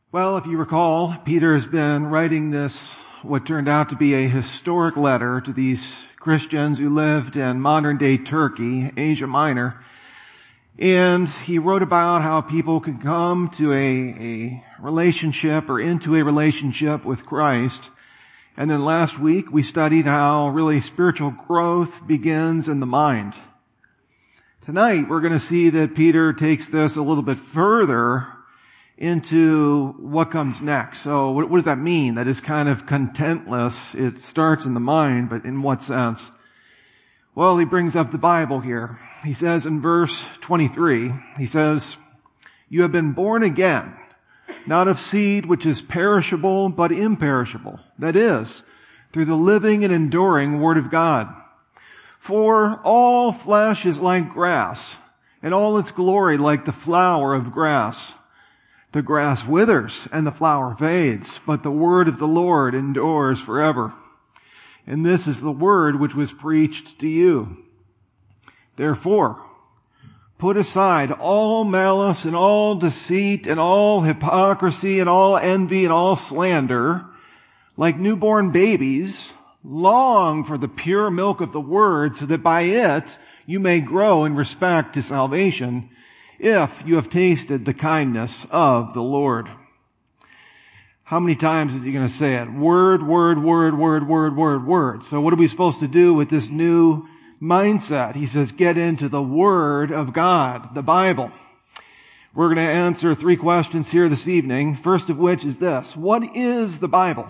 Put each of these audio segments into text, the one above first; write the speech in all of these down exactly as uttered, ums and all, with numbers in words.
Well, if you recall, Peter has been writing this, what turned out to be a historic letter to these Christians who lived in modern-day Turkey, Asia Minor. And he wrote about how people could come to a, a relationship or into a relationship with Christ. And then last week we studied how really spiritual growth begins in the mind. Tonight we're going to see that Peter takes this a little bit further into what comes next. So what, what does that mean? That is kind of contentless. It starts in the mind, but in what sense? Well, he brings up the Bible here. He says in verse twenty-three, he says, "You have been born again, not of seed which is perishable, but imperishable. That is, through the living and enduring Word of God. For all flesh is like grass, and all its glory like the flower of grass. The grass withers and the flower fades, but the word of the Lord endures forever. And this is the word which was preached to you. Therefore, put aside all malice and all deceit and all hypocrisy and all envy and all slander. Like newborn babies, long for the pure milk of the word, so that by it you may grow in respect to salvation, if you have tasted the kindness of the Lord." How many times is he going to say it? Word, word, word, word, word, word, word. So what are we supposed to do with this new mindset? He says, get into the Word of God, the Bible. We're going to answer three questions here this evening. First of which is this: what is the Bible?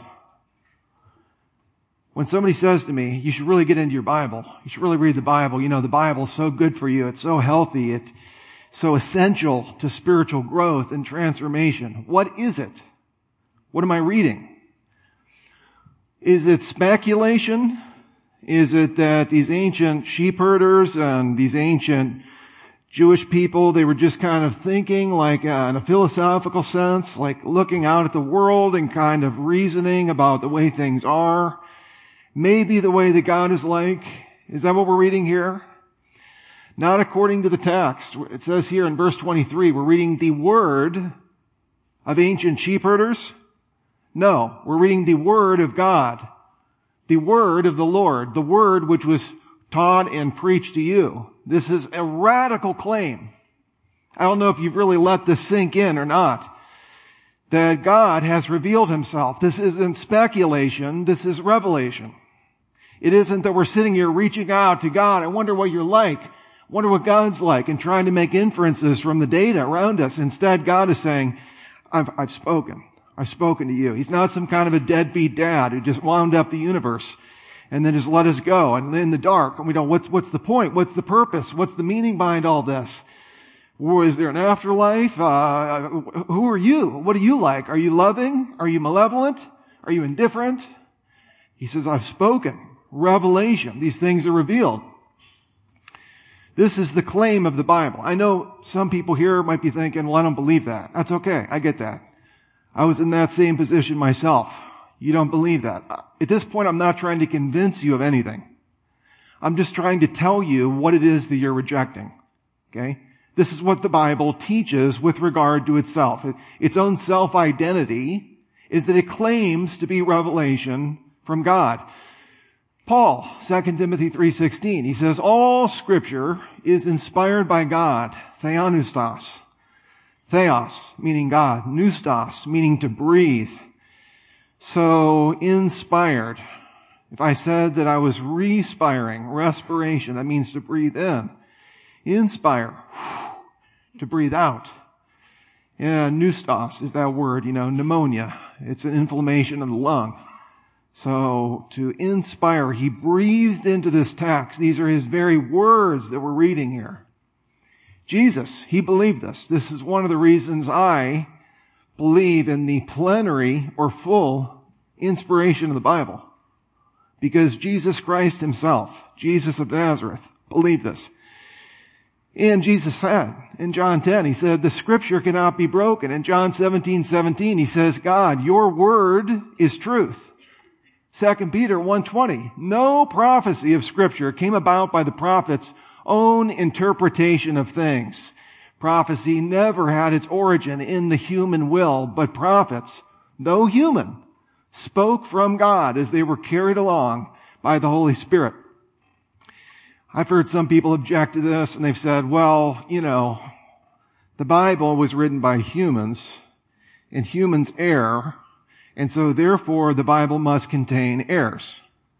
When somebody says to me, you should really get into your Bible, you should really read the Bible, you know, the Bible's so good for you, it's so healthy, it's so essential to spiritual growth and transformation. What is it? What am I reading? Is it speculation? Is it that these ancient sheep herders and these ancient Jewish people, they were just kind of thinking like uh, in a philosophical sense, like looking out at the world and kind of reasoning about the way things are? Maybe the way that God is like? Is that what we're reading here? Not according to the text. It says here in verse twenty-three, we're reading the word of ancient sheep herders. No, we're reading the word of God, the word of the Lord, the word which was taught and preached to you. This is a radical claim. I don't know if you've really let this sink in or not, that God has revealed himself. This isn't speculation. This is revelation. It isn't that we're sitting here reaching out to God. I wonder what you're like. Wonder what God's like, and trying to make inferences from the data around us. Instead, God is saying, I've, I've spoken. I've spoken to you. He's not some kind of a deadbeat dad who just wound up the universe and then just let us go and in the dark. And we don't, what's, what's the point? What's the purpose? What's the meaning behind all this? Or is there an afterlife? Uh, who are you? What are you like? Are you loving? Are you malevolent? Are you indifferent? He says, I've spoken. Revelation. These things are revealed. This is the claim of the Bible. I know some people here might be thinking, well, I don't believe that. That's okay. I get that. I was in that same position myself. You don't believe that. At this point, I'm not trying to convince you of anything. I'm just trying to tell you what it is that you're rejecting. Okay? This is what the Bible teaches with regard to itself. Its own self-identity is that it claims to be revelation from God. Paul, Second Timothy three sixteen, he says, all scripture is inspired by God, theopneustos. Theos, meaning God. Pneustos, meaning to breathe. So, inspired. If I said that I was respiring, respiration, that means to breathe in. Inspire, to breathe out. Yeah, pneustos is that word, you know, pneumonia. It's an inflammation of the lung. So, to inspire, he breathed into this text. These are his very words that we're reading here. Jesus, he believed this. This is one of the reasons I believe in the plenary or full inspiration of the Bible. Because Jesus Christ himself, Jesus of Nazareth, believed this. And Jesus said in John ten, he said, the scripture cannot be broken. In John seventeen seventeen, he says, God, your word is truth. Second Peter one twenty, no prophecy of scripture came about by the prophet's own interpretation of things. Prophecy never had its origin in the human will, but prophets, though human, spoke from God as they were carried along by the Holy Spirit. I've heard some people object to this, and they've said, well, you know, the Bible was written by humans, and humans err, and so therefore the Bible must contain errors.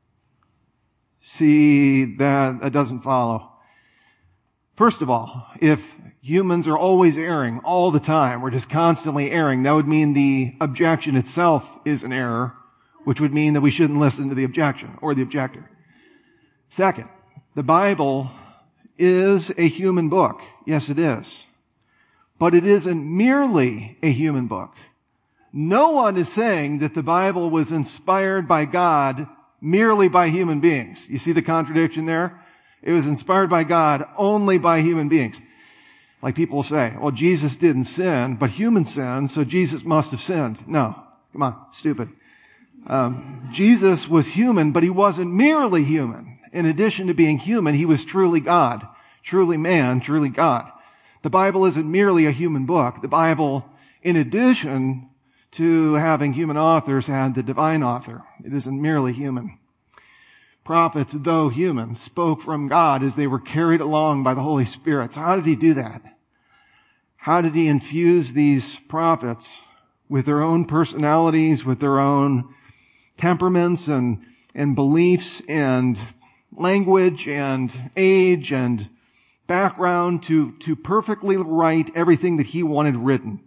See, that, that doesn't follow. First of all, if humans are always erring all the time, we're just constantly erring, that would mean the objection itself is an error, which would mean that we shouldn't listen to the objection or the objector. Second, the Bible is a human book. Yes, it is. But it isn't merely a human book. No one is saying that the Bible was inspired by God merely by human beings. You see the contradiction there? It was inspired by God only by human beings. Like people will say, well, Jesus didn't sin, but humans sinned, so Jesus must have sinned. No. Come on. Stupid. Um, Jesus was human, but he wasn't merely human. In addition to being human, he was truly God, truly man, truly God. The Bible isn't merely a human book. The Bible, in addition to having human authors, had the divine author. It isn't merely human. Prophets, though human, spoke from God as they were carried along by the Holy Spirit. So how did he do that? How did he infuse these prophets with their own personalities, with their own temperaments and, and beliefs and language and age and background to, to perfectly write everything that he wanted written?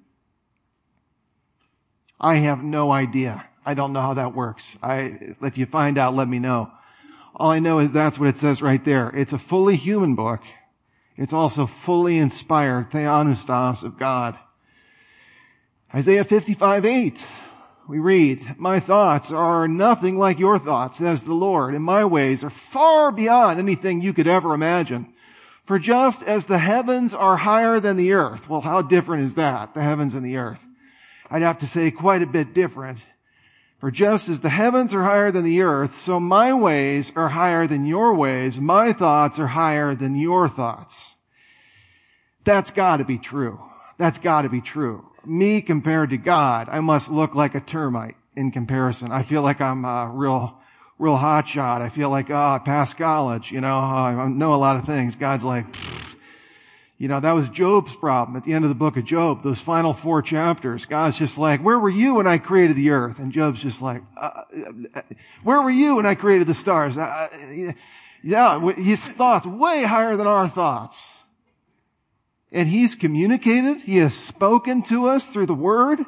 I have no idea. I don't know how that works. I, if you find out, let me know. All I know is that's what it says right there. It's a fully human book. It's also fully inspired, theopneustos of God. Isaiah fifty-five eight, we read, my thoughts are nothing like your thoughts, says the Lord, and my ways are far beyond anything you could ever imagine. For just as the heavens are higher than the earth, well, how different is that, the heavens and the earth? I'd have to say quite a bit different. For just as the heavens are higher than the earth, so my ways are higher than your ways. My thoughts are higher than your thoughts. That's got to be true. That's got to be true. Me compared to God, I must look like a termite in comparison. I feel like I'm a real, real hotshot. I feel like, oh, I passed college. You know, I know a lot of things. God's like, pfft. You know, that was Job's problem at the end of the book of Job, those final four chapters. God's just like, where were you when I created the earth? And Job's just like, uh, where were you when I created the stars? Uh, yeah, his thoughts way higher than our thoughts. And he's communicated, he has spoken to us through the word.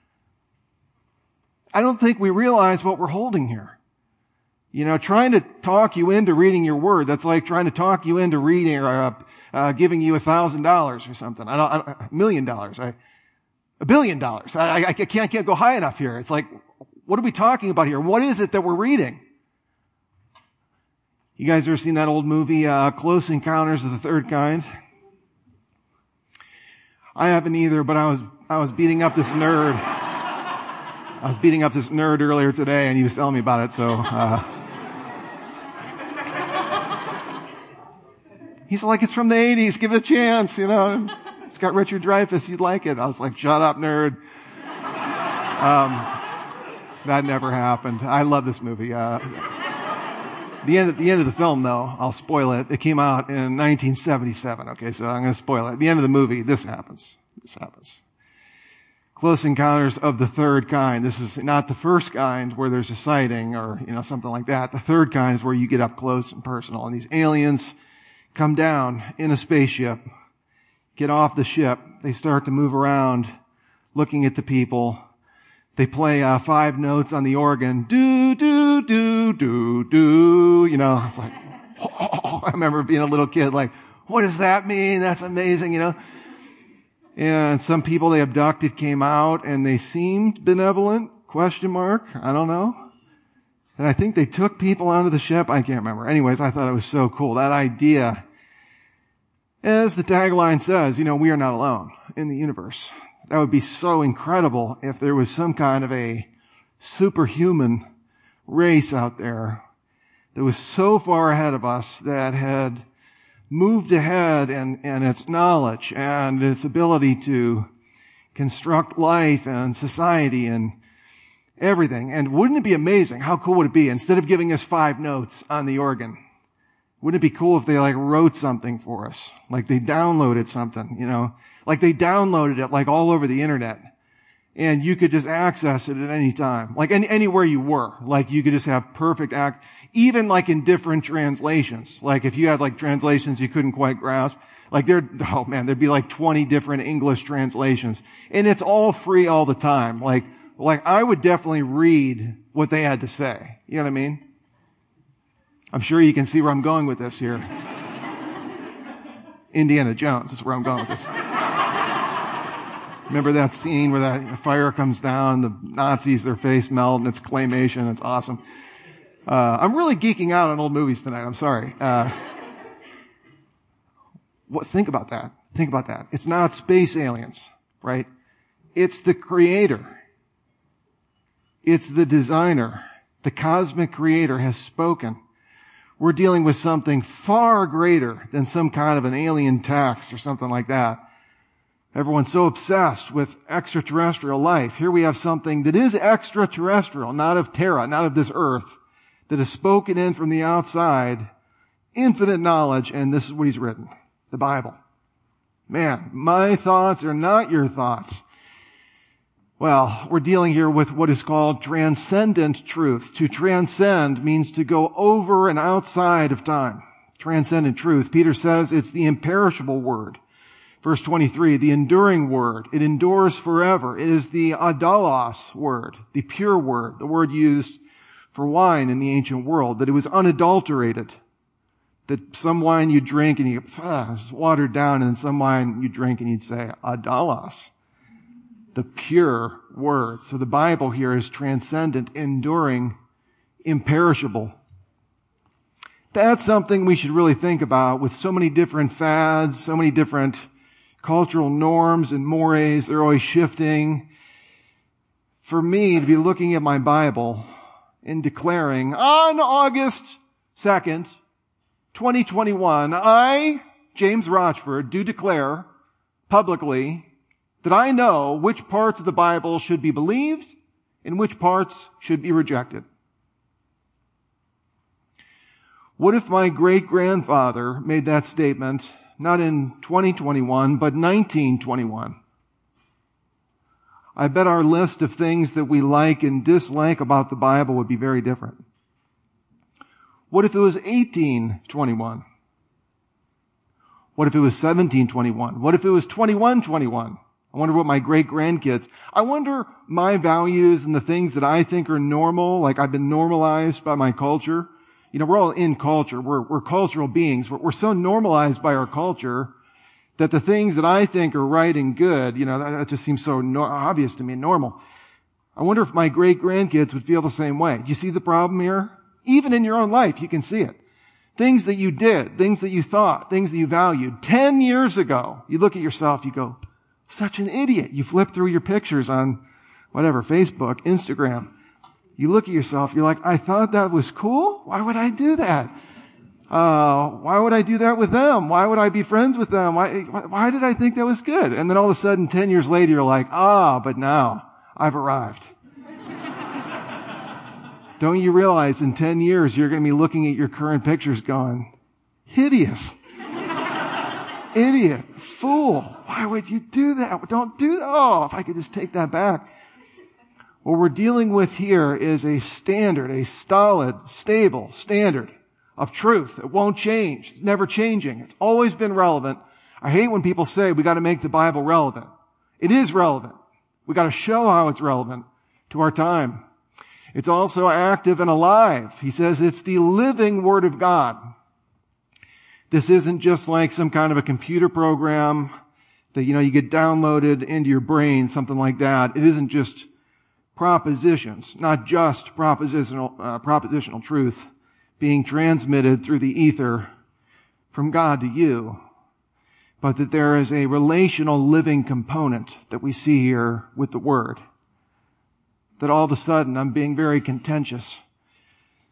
I don't think we realize what we're holding here. You know, trying to talk you into reading your word, that's like trying to talk you into reading or uh, uh, giving you a thousand dollars or something. I don't, I don't, a million dollars, I, a billion dollars. I, I, I can't, can't go high enough here. It's like, what are we talking about here? What is it that we're reading? You guys ever seen that old movie, uh, Close Encounters of the Third Kind? I haven't either, but I was, I was beating up this nerd. I was beating up this nerd earlier today and he was telling me about it, so, uh, he's like, it's from the eighties, give it a chance, you know. It's got Richard Dreyfuss, you'd like it. I was like, shut up, nerd. Um, that never happened. I love this movie. Uh, the end, the end of the film, though, I'll spoil it. It came out in nineteen seventy-seven, okay, so I'm going to spoil it. At the end of the movie, this happens. This happens. Close Encounters of the Third Kind. This is not the first kind where there's a sighting or, you know, something like that. The third kind is where you get up close and personal. And these aliens come down in a spaceship, get off the ship. They start to move around looking at the people. They play uh, five notes on the organ. Do, do, do, do, do. You know, it's like, oh, I remember being a little kid like, what does that mean? That's amazing, you know. And some people they abducted came out and they seemed benevolent, question mark, I don't know. And I think they took people onto the ship, I can't remember. Anyways, I thought it was so cool. That idea, as the tagline says, you know, we are not alone in the universe. That would be so incredible if there was some kind of a superhuman race out there that was so far ahead of us that had moved ahead in, in its knowledge and its ability to construct life and society and everything. And wouldn't it be amazing? How cool would it be? Instead of giving us five notes on the organ, wouldn't it be cool if they like wrote something for us? Like they downloaded something, you know, like they downloaded it like all over the internet. And you could just access it at any time, like any, anywhere you were. Like you could just have perfect act, even like in different translations. Like if you had like translations you couldn't quite grasp, like there, oh man, there'd be like twenty different English translations. And it's all free all the time. Like, like I would definitely read what they had to say. You know what I mean? I'm sure you can see where I'm going with this here. Indiana Jones is where I'm going with this. Remember that scene where that fire comes down, the Nazis, their face melt, and it's claymation. It's awesome. Uh, I'm really geeking out on old movies tonight. I'm sorry. Uh, what, think about that. Think about that. It's not space aliens, right? It's the creator. It's the designer. The cosmic creator has spoken. We're dealing with something far greater than some kind of an alien text or something like that. Everyone's so obsessed with extraterrestrial life. Here we have something that is extraterrestrial, not of Terra, not of this earth, that is spoken in from the outside, infinite knowledge, and this is what he's written, the Bible. Man, my thoughts are not your thoughts. Well, we're dealing here with what is called transcendent truth. To transcend means to go over and outside of time. Transcendent truth. Peter says it's the imperishable word. Verse twenty-three, the enduring word. It endures forever. It is the adalos word, the pure word, the word used for wine in the ancient world, that it was unadulterated. That some wine you drink and you, ah, it's watered down, and then some wine you drink and you'd say, adalos. The pure word. So the Bible here is transcendent, enduring, imperishable. That's something we should really think about with so many different fads, so many different cultural norms and mores. They're always shifting. For me to be looking at my Bible and declaring, on August second, twenty twenty-one, I, James Rochford, do declare publicly that I know which parts of the Bible should be believed and which parts should be rejected. What if my great-grandfather made that statement not in twenty twenty-one, but nineteen twenty-one? I bet our list of things that we like and dislike about the Bible would be very different. What if it was eighteen twenty-one? What if it was seventeen twenty-one? What if it was twenty-one twenty-one? I wonder what my great-grandkids, I wonder my values and the things that I think are normal, like I've been normalized by my culture. You know, we're all in culture. We're, we're cultural beings. We're, we're so normalized by our culture that the things that I think are right and good, you know, that, that just seems so no, obvious to me and normal. I wonder if my great-grandkids would feel the same way. Do you see the problem here? Even in your own life, you can see it. Things that you did, things that you thought, things that you valued ten years ago. You look at yourself, you go, such an idiot. You flip through your pictures on whatever, Facebook, Instagram. You look at yourself, you're like, I thought that was cool? Why would I do that? Uh, why would I do that with them? Why would I be friends with them? Why, why did I think that was good? And then all of a sudden, ten years later, you're like, ah, but now I've arrived. Don't you realize in ten years, you're going to be looking at your current pictures going, hideous. Idiot. Fool. Why would you do that? Don't do that. Oh, if I could just take that back. What we're dealing with here is a standard, a solid, stable standard of truth. It won't change. It's never changing. It's always been relevant. I hate when people say we got to make the Bible relevant. It is relevant. We got to show how it's relevant to our time. It's also active and alive. He says it's the living Word of God. This isn't just like some kind of a computer program that, you know, you get downloaded into your brain, something like that. It isn't just propositions, not just propositional, uh, propositional truth being transmitted through the ether from God to you, but that there is a relational living component that we see here with the Word. That all of a sudden I'm being very contentious.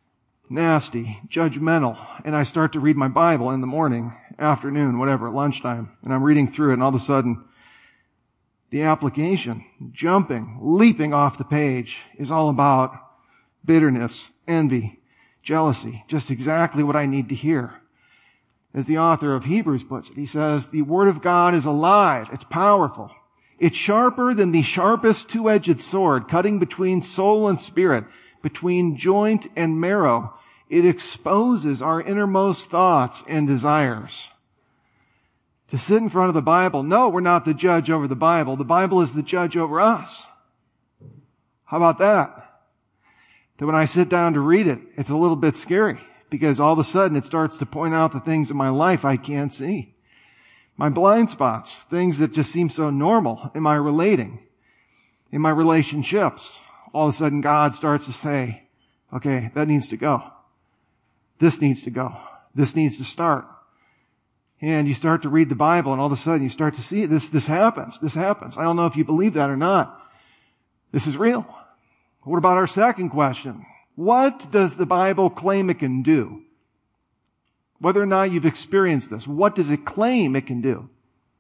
nasty, judgmental, and I start to read my Bible in the morning, afternoon, whatever, lunchtime, and I'm reading through it, and all of a sudden, the application, jumping, leaping off the page, is all about bitterness, envy, jealousy, just exactly what I need to hear. As the author of Hebrews puts it, he says, the Word of God is alive, it's powerful. It's sharper than the sharpest two-edged sword, cutting between soul and spirit, between joint and marrow. It exposes our innermost thoughts and desires. To sit in front of the Bible, no, we're not the judge over the Bible. The Bible is the judge over us. How about that? That when I sit down to read it, it's a little bit scary because all of a sudden it starts to point out the things in my life I can't see. My blind spots, things that just seem so normal in my relating, in my relationships. All of a sudden God starts to say, okay, that needs to go. This needs to go. This needs to start. And you start to read the Bible and all of a sudden you start to see this, this happens. This happens. I don't know if you believe that or not. This is real. What about our second question? What does the Bible claim it can do? Whether or not you've experienced this, what does it claim it can do?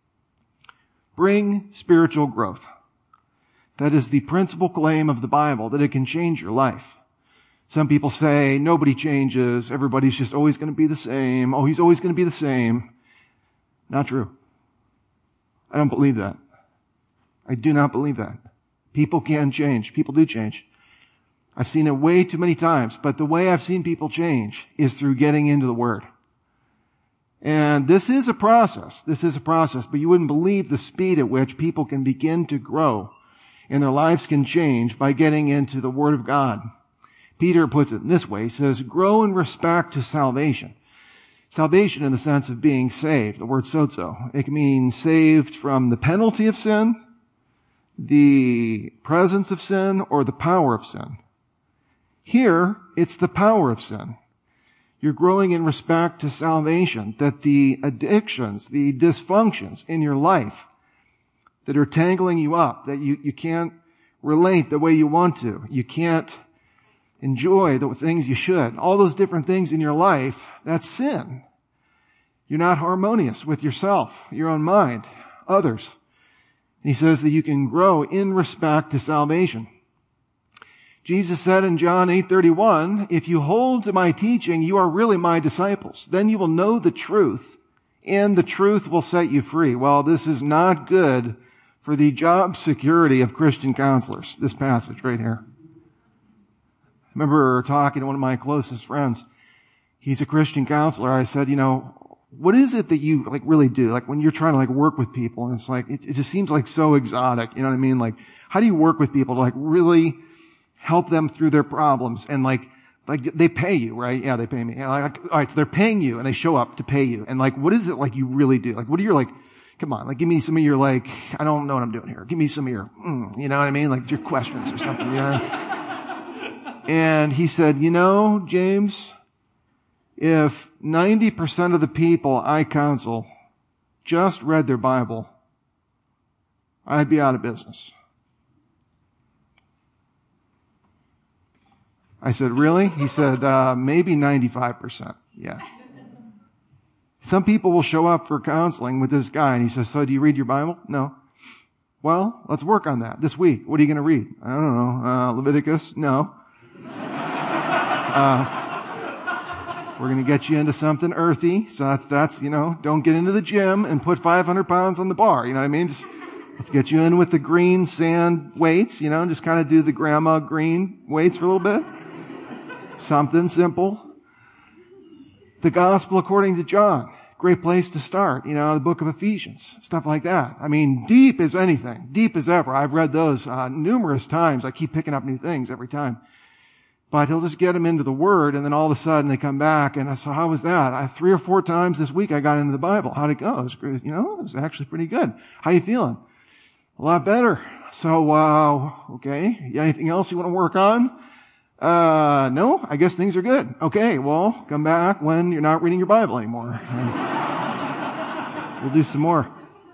Bring spiritual growth. That is the principal claim of the Bible, that it can change your life. Some people say nobody changes, everybody's just always going to be the same. Oh, he's always going to be the same. Not true. I don't believe that. I do not believe that. People can change. People do change. I've seen it way too many times, but the way I've seen people change is through getting into the Word. And this is a process. This is a process, but you wouldn't believe the speed at which people can begin to grow and their lives can change by getting into the Word of God. Peter puts it in this way. He says, grow in respect to salvation. Salvation in the sense of being saved. The word sozo. It means saved from the penalty of sin, the presence of sin, or the power of sin. Here, it's the power of sin. You're growing in respect to salvation, that the addictions, the dysfunctions in your life that are tangling you up, that you, you can't relate the way you want to, you can't enjoy the things you should, all those different things in your life, that's sin. You're not harmonious with yourself, your own mind, others. And he says that you can grow in respect to salvation. Jesus said in John eight thirty-one, if you hold to my teaching, you are really my disciples. Then you will know the truth, and the truth will set you free. Well, this is not good for the job security of Christian counselors, this passage right here. I remember talking to one of my closest friends. He's a Christian counselor. I said, you know, what is it that you like really do? Like when you're trying to like work with people, and it's like, it, it just seems like so exotic. You know what I mean? Like, how do you work with people to like really help them through their problems? And like, like they pay you, right? Yeah, they pay me. And like, all right, so they're paying you and they show up to pay you. And like, what is it like you really do? Like, what are your like, come on, like give me some of your like, I don't know what I'm doing here. Give me some of your, mm, you know what I mean? Like your questions or something, you know? And he said, you know, James, if ninety percent of the people I counsel just read their Bible, I'd be out of business. I said, really? He said, uh, maybe ninety-five percent. Yeah. Some people will show up for counseling with this guy and he says, so do you read your Bible? No. Well, let's work on that this week. What are you going to read? I don't know. Uh, Leviticus? No. Uh, we're going to get you into something earthy. So that's, that's, you know, don't get into the gym and put five hundred pounds on the bar. You know what I mean? Just, let's get you in with the green sand weights, you know, just kind of do the grandma green weights for a little bit. Something simple. The gospel according to John. Great place to start. You know, the book of Ephesians. Stuff like that. I mean, deep as anything. Deep as ever. I've read those uh, numerous times. I keep picking up new things every time. But he'll just get them into the Word, and then all of a sudden they come back, and I said, how was that? I, three or four times this week I got into the Bible. How'd it go? It was, you know, it was actually pretty good. How you feeling? A lot better. So, uh, okay. Anything else you want to work on? Uh, no, I guess things are good. Okay, well, come back when you're not reading your Bible anymore. We'll do some more.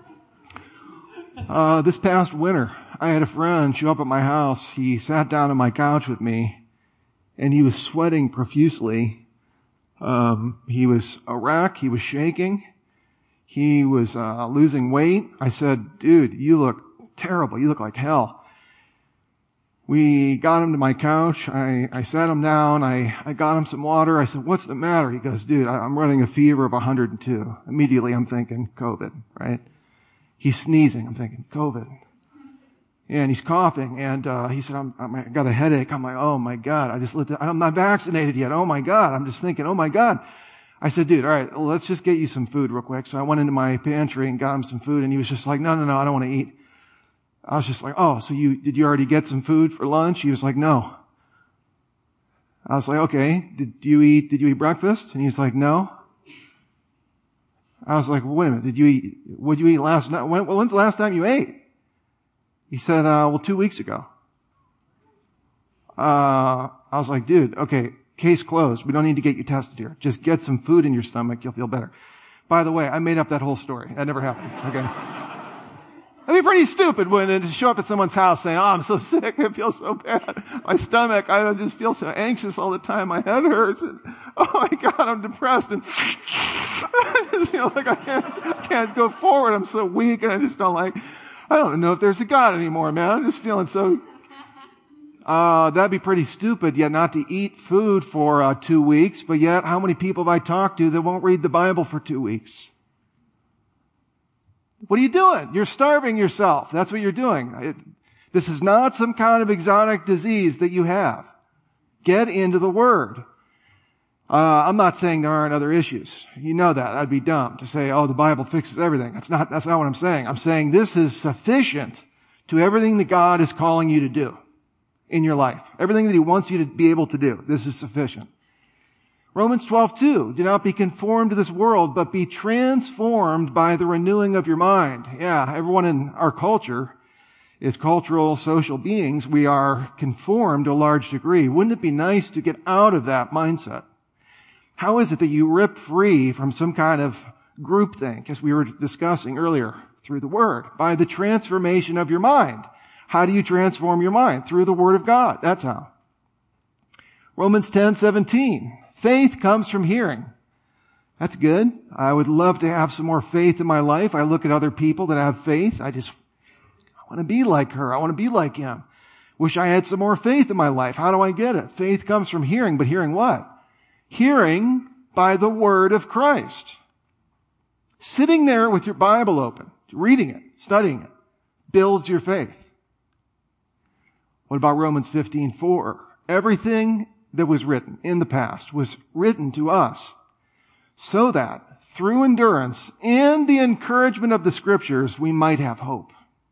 Uh, this past winter, I had a friend show up at my house. He sat down on my couch with me, and he was sweating profusely. Um, he was a wreck. He was shaking. He was uh, losing weight. I said, dude, you look terrible. You look like hell. We got him to my couch. I, I sat him down. I, I got him some water. I said, what's the matter? He goes, dude, I, I'm running a fever of one hundred two. Immediately I'm thinking COVID, right? He's sneezing. I'm thinking COVID. And he's coughing. And, uh, he said, I'm, I'm, I got a headache. I'm like, oh my God. I just lit the, I'm not vaccinated yet. Oh my God. I'm just thinking, oh my God. I said, dude, all right, well, let's just get you some food real quick. So I went into my pantry and got him some food. And he was just like, no, no, no, I don't want to eat. I was just like, oh, so you, did you already get some food for lunch? He was like, no. I was like, okay, did you eat, did you eat breakfast? And he's like, no. I was like, well, wait a minute, did you eat, what did you eat last night? When, when's the last time you ate? He said, uh, well, two weeks ago. Uh, I was like, dude, okay, case closed. We don't need to get you tested here. Just get some food in your stomach. You'll feel better. By the way, I made up that whole story. That never happened. Okay. That'd be pretty stupid when to show up at someone's house saying, oh, I'm so sick. I feel so bad. My stomach, I just feel so anxious all the time. My head hurts. And, oh my God, I'm depressed. And I just feel like I can't, I can't go forward. I'm so weak and I just don't like, I don't know if there's a God anymore, man. I'm just feeling so, uh, that'd be pretty stupid, yet not to eat food for, uh, two weeks. But yet, how many people have I talked to that won't read the Bible for two weeks? What are you doing? You're starving yourself. That's what you're doing. It, this is not some kind of exotic disease that you have. Get into the Word. Uh, I'm not saying there aren't other issues. You know that. That'd be dumb to say, oh, the Bible fixes everything. That's not, that's not what I'm saying. I'm saying this is sufficient to everything that God is calling you to do in your life. Everything that He wants you to be able to do. This is sufficient. Romans twelve two, do not be conformed to this world, but be transformed by the renewing of your mind. Yeah, everyone in our culture is cultural, social beings. We are conformed to a large degree. Wouldn't it be nice to get out of that mindset? How is it that you rip free from some kind of groupthink, as we were discussing earlier, through the Word? By the transformation of your mind. How do you transform your mind? Through the Word of God. That's how. Romans ten seventeen. Faith comes from hearing. That's good. I would love to have some more faith in my life. I look at other people that have faith. I just I want to be like her. I want to be like him. Wish I had some more faith in my life. How do I get it? Faith comes from hearing, but hearing what? Hearing by the word of Christ. Sitting there with your Bible open, reading it, studying it, builds your faith. What about Romans fifteen four? Everything that was written in the past was written to us so that through endurance and the encouragement of the Scriptures, we might have hope.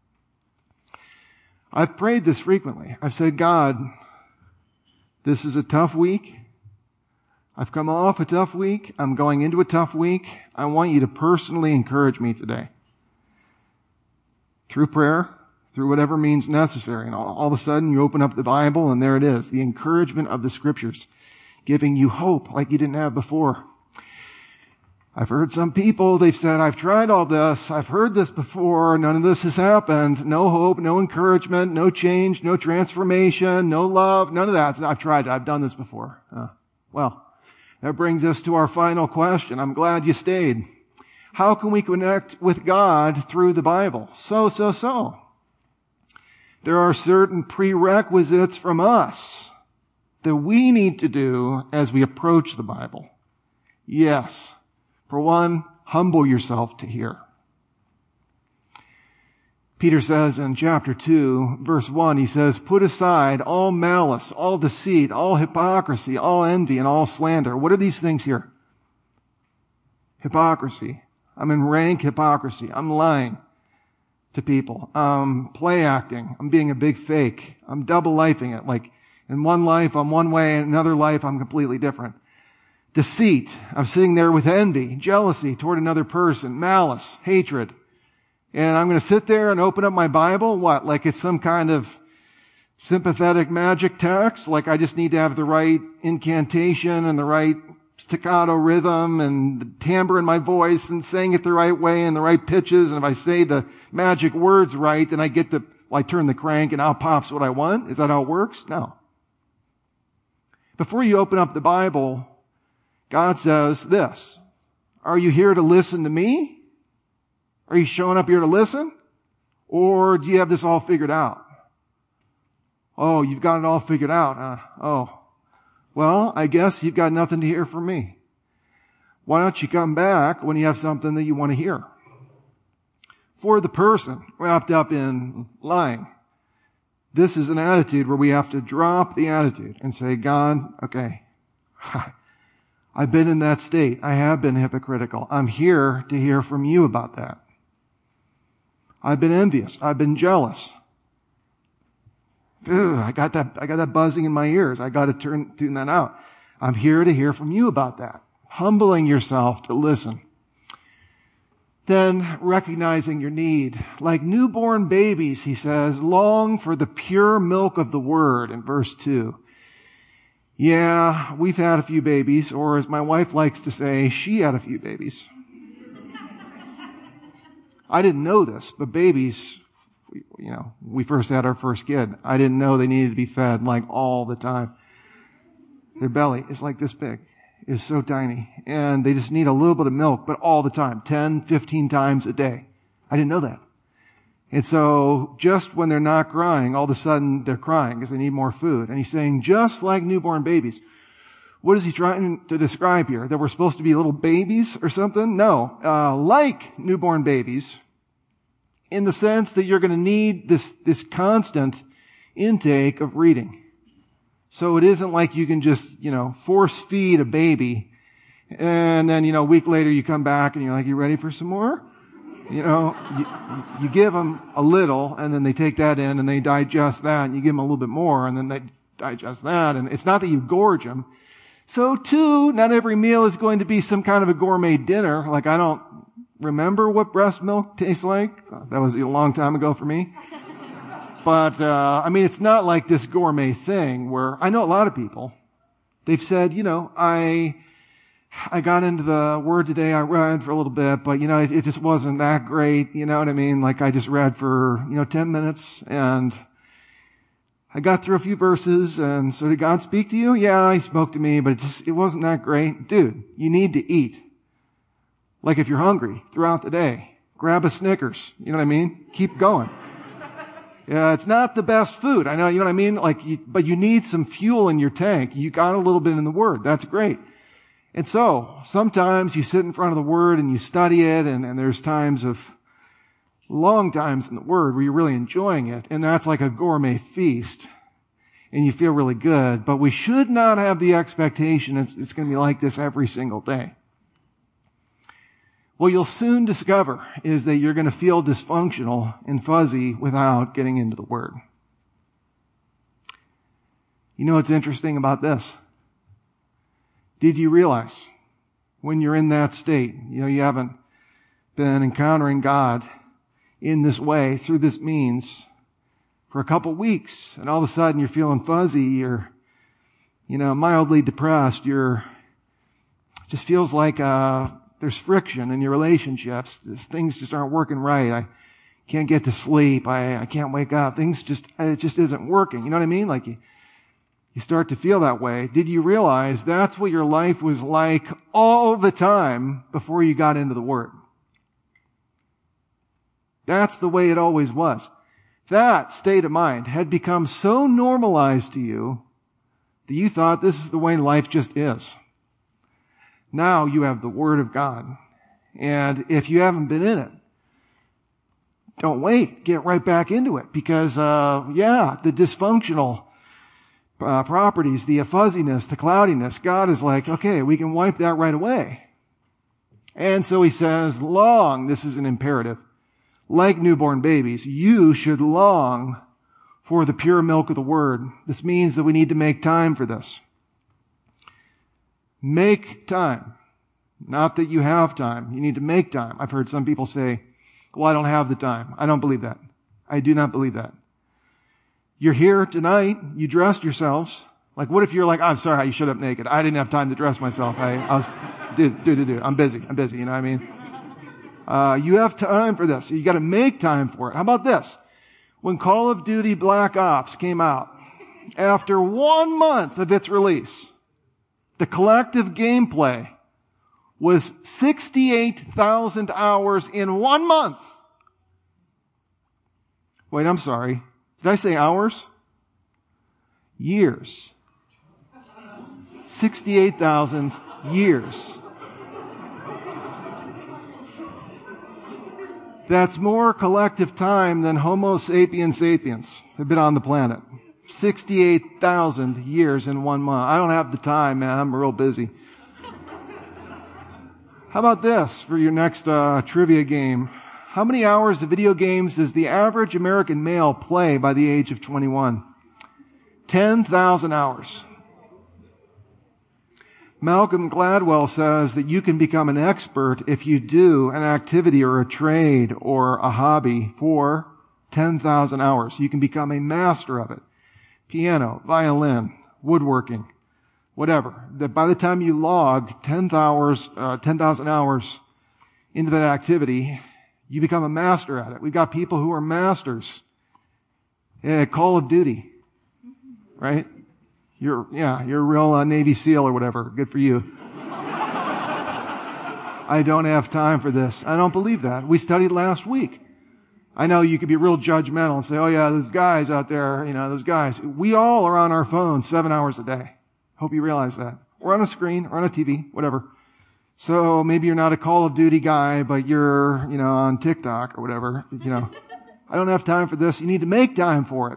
I've prayed this frequently. I've said, God, this is a tough week. I've come off a tough week. I'm going into a tough week. I want you to personally encourage me today. Through prayer, through whatever means necessary. And all, all of a sudden you open up the Bible and there it is. The encouragement of the Scriptures giving you hope like you didn't have before. I've heard some people, they've said, I've tried all this. I've heard this before. None of this has happened. No hope, no encouragement, no change, no transformation, no love, none of that. I've tried it. I've done this before. Uh, well, that brings us to our final question. I'm glad you stayed. How can we connect with God through the Bible? So, so, so. There are certain prerequisites from us that we need to do as we approach the Bible. Yes. For one, humble yourself to hear. Peter says in chapter two, verse one, he says, put aside all malice, all deceit, all hypocrisy, all envy, and all slander. What are these things here? Hypocrisy. I'm in rank hypocrisy. I'm lying to people. Um, play acting. I'm being a big fake. I'm double lifing it. Like in one life, I'm one way, in another life, I'm completely different. Deceit. I'm sitting there with envy, jealousy toward another person, malice, hatred. And I'm going to sit there and open up my Bible. What? Like it's some kind of sympathetic magic text? Like I just need to have the right incantation and the right staccato rhythm and the timbre in my voice and saying it the right way and the right pitches. And if I say the magic words right, then I get the, well, I turn the crank and out pops what I want. Is that how it works? No. before you open up the Bible, God says this: are you here to listen to me? Are you showing up here to listen? Or do you have this all figured out? Oh, you've got it all figured out, huh? Oh, well, I guess you've got nothing to hear from me. Why don't you come back when you have something that you want to hear? For the person wrapped up in lying, this is an attitude where we have to drop the attitude and say, God, okay, I've been in that state. I have been hypocritical. I'm here to hear from you about that. I've been envious. I've been jealous. Ugh, I got that, I got that buzzing in my ears. I got to turn, tune that out. I'm here to hear from you about that. Humbling yourself to listen. Then recognizing your need. Like newborn babies, he says, long for the pure milk of the word in verse two. Yeah, we've had a few babies, or as my wife likes to say, she had a few babies. I didn't know this, but babies, you know, we first had our first kid. I didn't know they needed to be fed like all the time. Their belly is like this big. It's so tiny. And they just need a little bit of milk, but all the time, ten, fifteen times a day. I didn't know that. And so just when they're not crying, all of a sudden they're crying because they need more food. And he's saying, just like newborn babies. What is he trying to describe here? That we're supposed to be little babies or something? No. Uh, like newborn babies, in the sense that you're going to need this, this constant intake of reading. So it isn't like you can just, you know, force feed a baby and then, you know, a week later you come back and you're like, you ready for some more? You know, you, you give them a little and then they take that in and they digest that, and you give them a little bit more and then they digest that. And it's not that you gorge them. So too, not every meal is going to be some kind of a gourmet dinner. Like, I don't remember what breast milk tastes like. That was a long time ago for me. But, uh, I mean, it's not like this gourmet thing where I know a lot of people, they've said, you know, I, I got into the Word today, I read for a little bit, but, you know, it, it just wasn't that great. You know what I mean? Like, I just read for, you know, ten minutes and I got through a few verses. And so did God speak to you? Yeah, he spoke to me, but it just, it wasn't that great. Dude, you need to eat. Like if you're hungry throughout the day, grab a Snickers. You know what I mean? Keep going. Yeah, it's not the best food. I know, you know what I mean? Like, you, but you need some fuel in your tank. You got a little bit in the Word. That's great. And so, sometimes you sit in front of the Word and you study it, and, and there's times of, long times in the Word where you're really enjoying it, and that's like a gourmet feast, and you feel really good. But we should not have the expectation it's, it's going to be like this every single day. What you'll soon discover is that you're going to feel dysfunctional and fuzzy without getting into the Word. You know what's interesting about this? Did you realize when you're in that state, you know, you haven't been encountering God in this way, through this means, for a couple weeks, and all of a sudden you're feeling fuzzy, you're, you know, mildly depressed, you're, it just feels like, uh, there's friction in your relationships. Things just aren't working right. I can't get to sleep. I, I can't wake up. Things just, it just isn't working. You know what I mean? Like you, you start to feel that way. Did you realize that's what your life was like all the time before you got into the Word? That's the way it always was. That state of mind had become so normalized to you that you thought this is the way life just is. Now you have the Word of God. And if you haven't been in it, don't wait. Get right back into it. Because, uh, yeah, the dysfunctional uh, properties, the fuzziness, the cloudiness, God is like, okay, we can wipe that right away. And so he says, long, this is an imperative, like newborn babies, you should long for the pure milk of the Word. This means that we need to make time for this. Make time. Not that you have time. You need to make time. I've heard some people say, well, I don't have the time. I don't believe that. I do not believe that. You're here tonight. You dressed yourselves. Like, what if you're like, I'm sorry, you showed up naked. I didn't have time to dress myself. I, I was, dude, dude, dude, dude, I'm busy. I'm busy. You know what I mean? Uh, you have time for this. You got to make time for it. How about this? When Call of Duty Black Ops came out, after one month of its release, The collective gameplay was sixty-eight thousand hours in one month. Wait, I'm sorry. Did I say hours? Years. sixty-eight thousand years. That's more collective time than Homo sapiens sapiens have been on the planet. sixty-eight thousand years in one month. I don't have the time, man. I'm real busy. How about this for your next uh, trivia game? How many hours of video games does the average American male play by the age of twenty-one? ten thousand hours. Malcolm Gladwell says that you can become an expert if you do an activity or a trade or a hobby for ten thousand hours. You can become a master of it. Piano, violin, woodworking, whatever. That by the time you log ten thousand hours, uh, ten thousand hours into that activity, you become a master at it. We've got people who are masters at Call of Duty, right? You're, yeah, you're a real uh, Navy SEAL or whatever. Good for you. I don't have time for this. I don't believe that. We studied last week. I know you could be real judgmental and say, oh yeah, those guys out there, you know, those guys. We all are on our phones seven hours a day. Hope you realize that. Or on a screen, or on a T V, whatever. So maybe you're not a Call of Duty guy, but you're, you know, on TikTok or whatever. You know, I don't have time for this. You need to make time for it.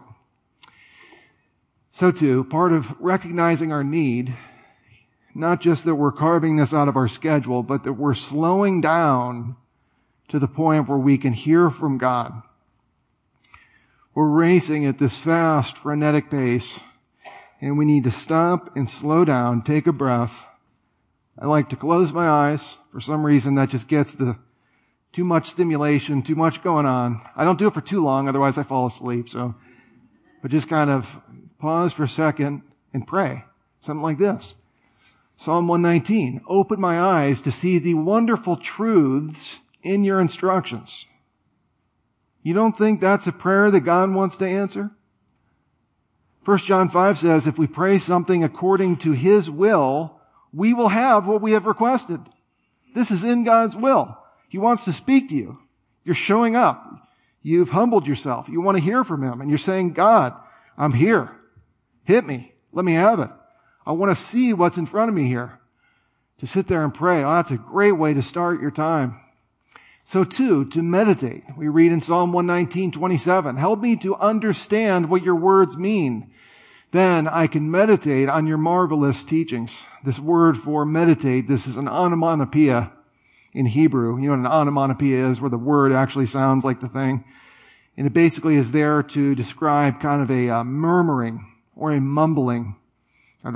So too, part of recognizing our need, not just that we're carving this out of our schedule, but that we're slowing down to the point where we can hear from God. We're racing at this fast, frenetic pace, and we need to stop and slow down, take a breath. I like to close my eyes. For some reason, that just gets the too much stimulation, too much going on. I don't do it for too long, otherwise I fall asleep. So, but just kind of pause for a second and pray. Something like this. Psalm one nineteen. Open my eyes to see the wonderful truths in your instructions. You don't think that's a prayer that God wants to answer? First John five says, if we pray something according to His will, we will have what we have requested. This is in God's will. He wants to speak to you. You're showing up. You've humbled yourself. You want to hear from Him. And you're saying, God, I'm here. Hit me. Let me have it. I want to see what's in front of me here. To sit there and pray. Oh, that's a great way to start your time. So too, to meditate. We read in Psalm one nineteen, twenty-seven, help me to understand what your words mean. Then I can meditate on your marvelous teachings. This word for meditate, this is an onomatopoeia in Hebrew. You know what an onomatopoeia is, where the word actually sounds like the thing. And it basically is there to describe kind of a uh, murmuring or a mumbling. You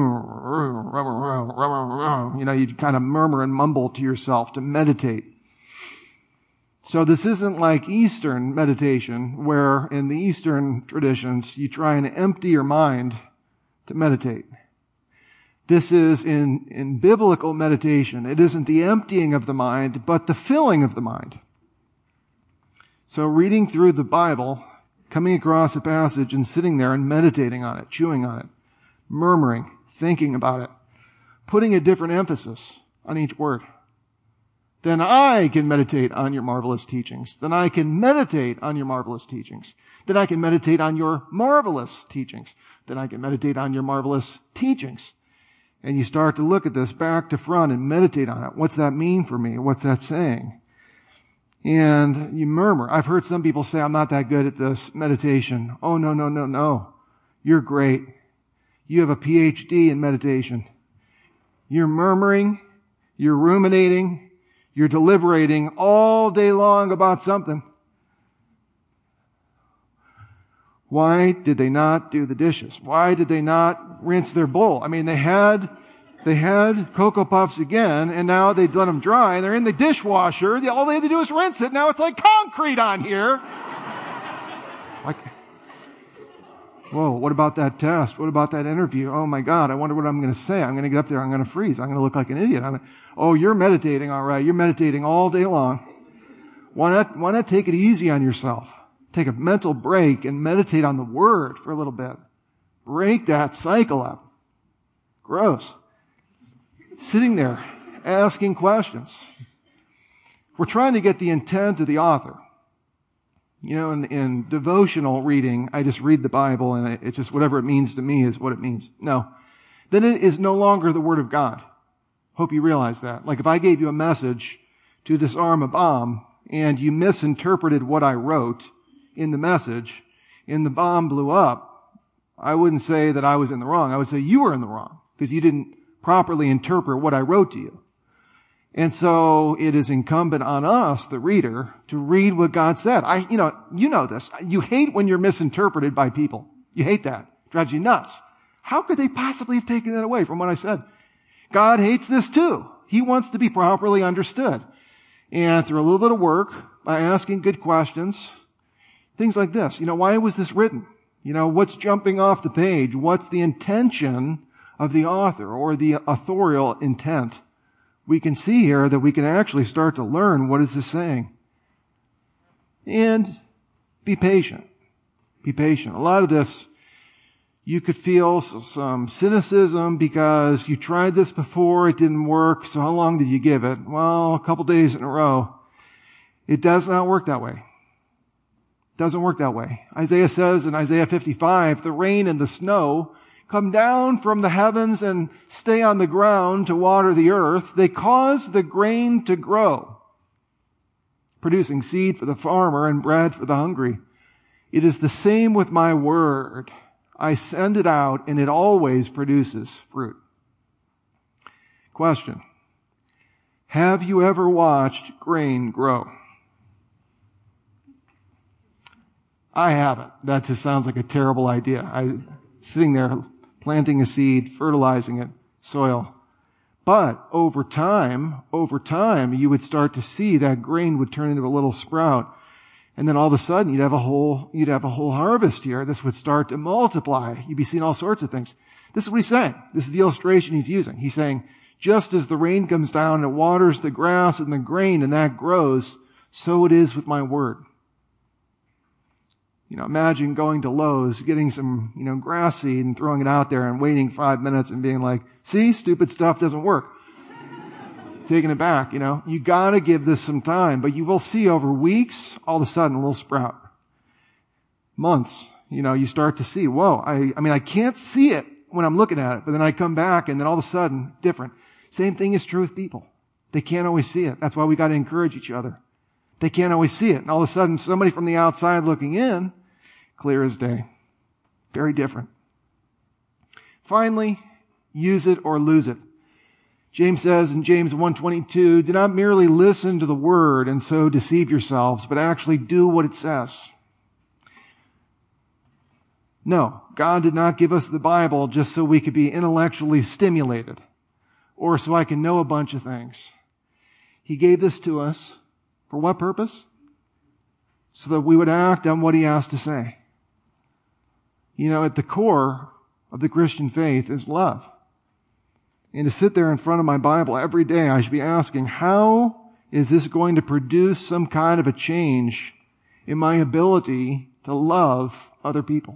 know, you kind of murmur and mumble to yourself to meditate. So this isn't like Eastern meditation, where in the Eastern traditions, you try and empty your mind to meditate. This is in, in biblical meditation. It isn't the emptying of the mind, but the filling of the mind. So reading through the Bible, coming across a passage and sitting there and meditating on it, chewing on it, murmuring, thinking about it, putting a different emphasis on each word. Then I can meditate on your marvelous teachings. Then I can meditate on your marvelous teachings. Then I can meditate on your marvelous teachings. Then I can meditate on your marvelous teachings. And you start to look at this back to front and meditate on it. What's that mean for me? What's that saying? And you murmur. I've heard some people say, I'm not that good at this meditation. Oh, no, no, no, no. You're great. You have a P H D in meditation. You're murmuring. You're ruminating. You're deliberating all day long about something. Why did they not do the dishes? Why did they not rinse their bowl? I mean, they had, they had Cocoa Puffs again, and now they'd let them dry, and they're in the dishwasher. All they had to do is rinse it. Now it's like concrete on here. Like, whoa, what about that test? What about that interview? Oh my God, I wonder what I'm going to say. I'm going to get up there. I'm going to freeze. I'm going to look like an idiot. I'm gonna, oh, you're meditating. All right. You're meditating all day long. Why not, why not take it easy on yourself? Take a mental break and meditate on the Word for a little bit. Break that cycle up. Gross. Sitting there, asking questions. We're trying to get the intent of the author. You know, in, in devotional reading, I just read the Bible and it, it just, whatever it means to me is what it means. No. Then it is no longer the Word of God. Hope you realize that. Like if I gave you a message to disarm a bomb and you misinterpreted what I wrote in the message and the bomb blew up, I wouldn't say that I was in the wrong. I would say you were in the wrong because you didn't properly interpret what I wrote to you. And so it is incumbent on us, the reader, to read what God said. I, you know, you know this. You hate when you're misinterpreted by people. You hate that. It drives you nuts. How could they possibly have taken that away from what I said? God hates this too. He wants to be properly understood. And through a little bit of work, by asking good questions, things like this. You know, why was this written? You know, what's jumping off the page? What's the intention of the author or the authorial intent? We can see here that we can actually start to learn what is this saying. And be patient. Be patient. A lot of this, you could feel some cynicism because you tried this before, it didn't work, so how long did you give it? Well, a couple days in a row. It does not work that way. It doesn't work that way. Isaiah says in Isaiah fifty-five, the rain and the snow come down from the heavens and stay on the ground to water the earth. They cause the grain to grow, producing seed for the farmer and bread for the hungry. It is the same with my word. I send it out and it always produces fruit. Question. Have you ever watched grain grow? I haven't. That just sounds like a terrible idea. I sitting there planting a seed, fertilizing it, soil. But over time, over time, you would start to see that grain would turn into a little sprout. And then all of a sudden, you'd have a whole, you'd have a whole harvest here. This would start to multiply. You'd be seeing all sorts of things. This is what he's saying. This is the illustration he's using. He's saying, just as the rain comes down and it waters the grass and the grain and that grows, so it is with my word. You know, imagine going to Lowe's, getting some, you know, grass seed and throwing it out there and waiting five minutes and being like, see, stupid stuff doesn't work. Taking it back, you know. You gotta give this some time, but you will see over weeks, all of a sudden, a little sprout. Months, you know, you start to see, whoa, I, I mean, I can't see it when I'm looking at it, but then I come back and then all of a sudden, different. Same thing is true with people. They can't always see it. That's why we gotta encourage each other. They can't always see it. And all of a sudden, somebody from the outside looking in, clear as day. Very different. Finally, use it or lose it. James says in James one twenty-two, do not merely listen to the word and so deceive yourselves, but actually do what it says. No, God did not give us the Bible just so we could be intellectually stimulated or so I can know a bunch of things. He gave this to us for what purpose? So that we would act on what he has to say. You know, at the core of the Christian faith is love. And to sit there in front of my Bible every day, I should be asking, how is this going to produce some kind of a change in my ability to love other people?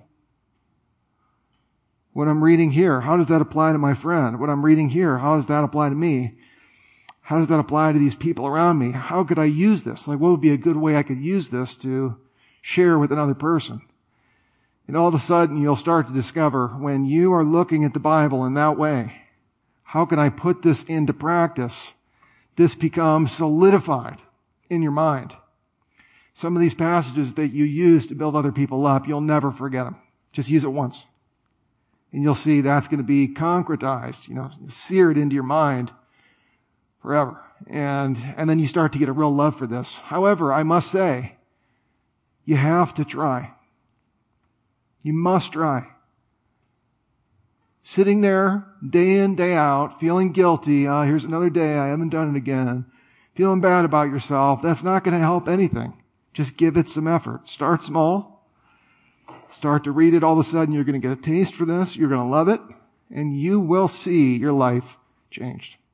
What I'm reading here, how does that apply to my friend? What I'm reading here, how does that apply to me? How does that apply to these people around me? How could I use this? Like, what would be a good way I could use this to share with another person? And all of a sudden, you'll start to discover when you are looking at the Bible in that way, how can I put this into practice? This becomes solidified in your mind. Some of these passages that you use to build other people up, you'll never forget them. Just use it once. And you'll see that's going to be concretized, you know, seared into your mind forever. And, and then you start to get a real love for this. However, I must say, you have to try. You must try. Sitting there day in, day out, feeling guilty, oh, here's another day, I haven't done it again, feeling bad about yourself, that's not going to help anything. Just give it some effort. Start small. Start to read it. All of a sudden, you're going to get a taste for this. You're going to love it. And you will see your life changed.